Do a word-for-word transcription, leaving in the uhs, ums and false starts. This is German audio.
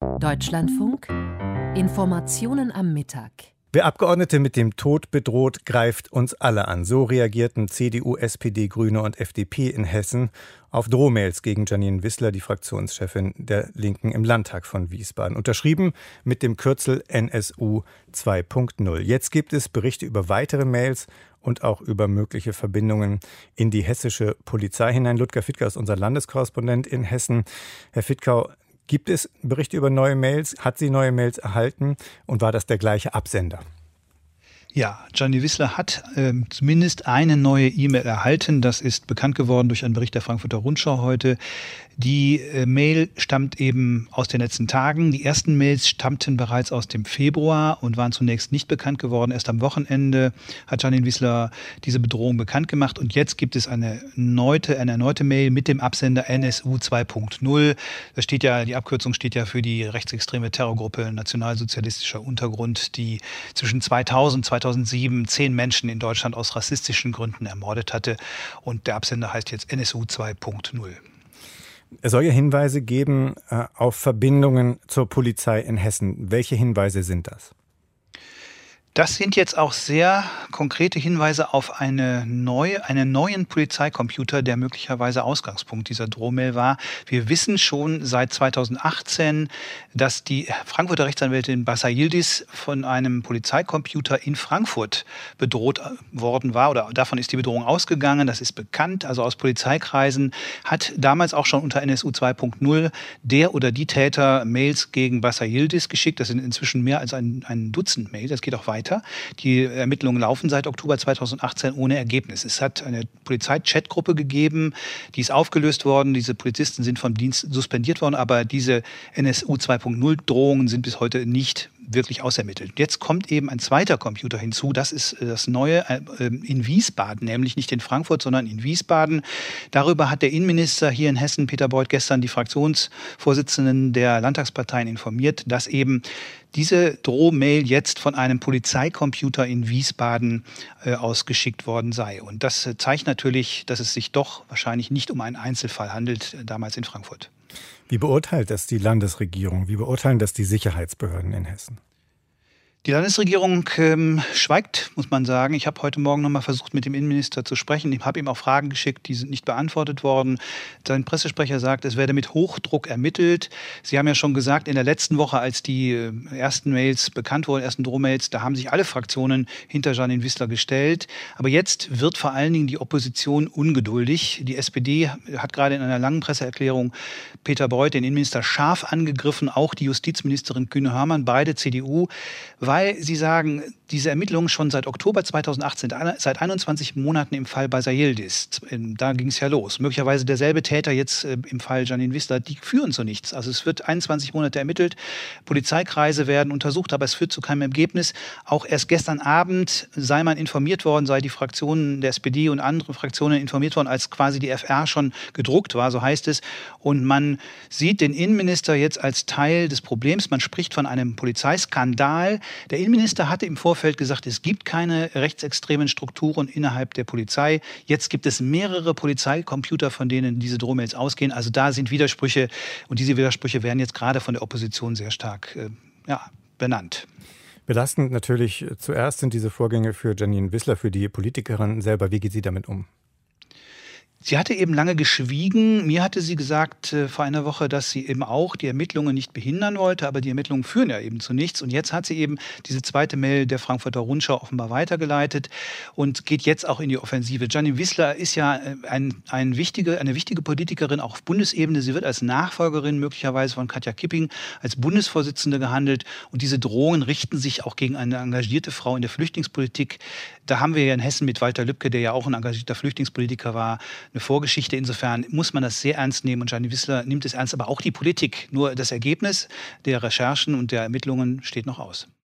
Deutschlandfunk. Informationen am Mittag. Wer Abgeordnete mit dem Tod bedroht, greift uns alle an. So reagierten C D U, S P D, Grüne und F D P in Hessen auf Drohmails gegen Janine Wissler, die Fraktionschefin der Linken im Landtag von Wiesbaden. Unterschrieben mit dem Kürzel N S U zwei Punkt null. Jetzt gibt es Berichte über weitere Mails und auch über mögliche Verbindungen in die hessische Polizei hinein. Ludger Fittkau ist unser Landeskorrespondent in Hessen. Herr Fittkau, gibt es Berichte über neue Mails? Hat sie neue Mails erhalten? Und war das der gleiche Absender? Ja, Janine Wissler hat äh, zumindest eine neue E-Mail erhalten. Das ist bekannt geworden durch einen Bericht der Frankfurter Rundschau heute. Die äh, Mail stammt eben aus den letzten Tagen. Die ersten Mails stammten bereits aus dem Februar und waren zunächst nicht bekannt geworden. Erst am Wochenende hat Janine Wissler diese Bedrohung bekannt gemacht. Und jetzt gibt es eine erneute, eine erneute Mail mit dem Absender N S U zwei Punkt null. Das steht ja, die Abkürzung steht ja für die rechtsextreme Terrorgruppe Nationalsozialistischer Untergrund, die zwischen zweitausend und zweitausendsieben zehn Menschen in Deutschland aus rassistischen Gründen ermordet hatte. Und der Absender heißt jetzt N S U zwei Punkt null. Es soll ja Hinweise geben äh, auf Verbindungen zur Polizei in Hessen. Welche Hinweise sind das? Das sind jetzt auch sehr konkrete Hinweise auf eine neue, einen neuen Polizeicomputer, der möglicherweise Ausgangspunkt dieser Drohmail war. Wir wissen schon seit zweitausendachtzehn, dass die Frankfurter Rechtsanwältin Bassa Yildiz von einem Polizeicomputer in Frankfurt bedroht worden war, oder davon ist die Bedrohung ausgegangen. Das ist bekannt, also aus Polizeikreisen hat damals auch schon unter N S U zwei Punkt null der oder die Täter Mails gegen Bassa Yildiz geschickt. Das sind inzwischen mehr als ein, ein Dutzend Mails. Das geht auch weiter. Die Ermittlungen laufen seit Oktober zweitausendachtzehn ohne Ergebnis. Es hat eine Polizei-Chat-Gruppe gegeben, die ist aufgelöst worden. Diese Polizisten sind vom Dienst suspendiert worden, aber diese N S U zwei Punkt null-Drohungen sind bis heute nicht wirklich ausermittelt. Jetzt kommt eben ein zweiter Computer hinzu. Das ist das Neue in Wiesbaden, nämlich nicht in Frankfurt, sondern in Wiesbaden. Darüber hat der Innenminister hier in Hessen, Peter Beuth, gestern die Fraktionsvorsitzenden der Landtagsparteien informiert, dass eben diese Drohmail jetzt von einem Polizeicomputer in Wiesbaden äh, ausgeschickt worden sei. Und das äh, zeigt natürlich, dass es sich doch wahrscheinlich nicht um einen Einzelfall handelt, äh, damals in Frankfurt. Wie beurteilt das die Landesregierung? Wie beurteilen das die Sicherheitsbehörden in Hessen? Die Landesregierung ähm, schweigt, muss man sagen. Ich habe heute Morgen noch mal versucht, mit dem Innenminister zu sprechen. Ich habe ihm auch Fragen geschickt, die sind nicht beantwortet worden. Sein Pressesprecher sagt, es werde mit Hochdruck ermittelt. Sie haben ja schon gesagt, in der letzten Woche, als die äh, ersten Mails bekannt wurden, ersten Drohmails, da haben sich alle Fraktionen hinter Janine Wissler gestellt. Aber jetzt wird vor allen Dingen die Opposition ungeduldig. Die S P D hat gerade in einer langen Presseerklärung Peter Beuth, den Innenminister, scharf angegriffen, auch die Justizministerin Kühne-Hörmann, beide C D U, weil sie sagen, diese Ermittlungen schon seit Oktober zweitausendachtzehn, seit einundzwanzig Monaten im Fall Bassa Yildiz, da ging es ja los. Möglicherweise derselbe Täter jetzt im Fall Janine Wissler, die führen zu nichts. Also es wird einundzwanzig Monate ermittelt, Polizeikreise werden untersucht, aber es führt zu keinem Ergebnis. Auch erst gestern Abend sei man informiert worden, sei die Fraktionen der S P D und andere Fraktionen informiert worden, als quasi die F R schon gedruckt war, so heißt es. Und man sieht den Innenminister jetzt als Teil des Problems. Man spricht von einem Polizeiskandal. Der Innenminister hatte im Vorfeld gesagt, es gibt keine rechtsextremen Strukturen innerhalb der Polizei. Jetzt gibt es mehrere Polizeicomputer, von denen diese Drohmails ausgehen. Also da sind Widersprüche und diese Widersprüche werden jetzt gerade von der Opposition sehr stark äh, ja, benannt. Belastend natürlich zuerst sind diese Vorgänge für Janine Wissler, für die Politikerin selber. Wie geht sie damit um? Sie hatte eben lange geschwiegen. Mir hatte sie gesagt äh, vor einer Woche, dass sie eben auch die Ermittlungen nicht behindern wollte, aber die Ermittlungen führen ja eben zu nichts. Und jetzt hat sie eben diese zweite Mail der Frankfurter Rundschau offenbar weitergeleitet und geht jetzt auch in die Offensive. Janine Wissler ist ja ein, ein wichtige, eine wichtige Politikerin auch auf Bundesebene. Sie wird als Nachfolgerin möglicherweise von Katja Kipping als Bundesvorsitzende gehandelt. Und diese Drohungen richten sich auch gegen eine engagierte Frau in der Flüchtlingspolitik. Da haben wir ja in Hessen mit Walter Lübcke, der ja auch ein engagierter Flüchtlingspolitiker war, eine Vorgeschichte. Insofern muss man das sehr ernst nehmen und Janine Wissler nimmt es ernst, aber auch die Politik. Nur das Ergebnis der Recherchen und der Ermittlungen steht noch aus.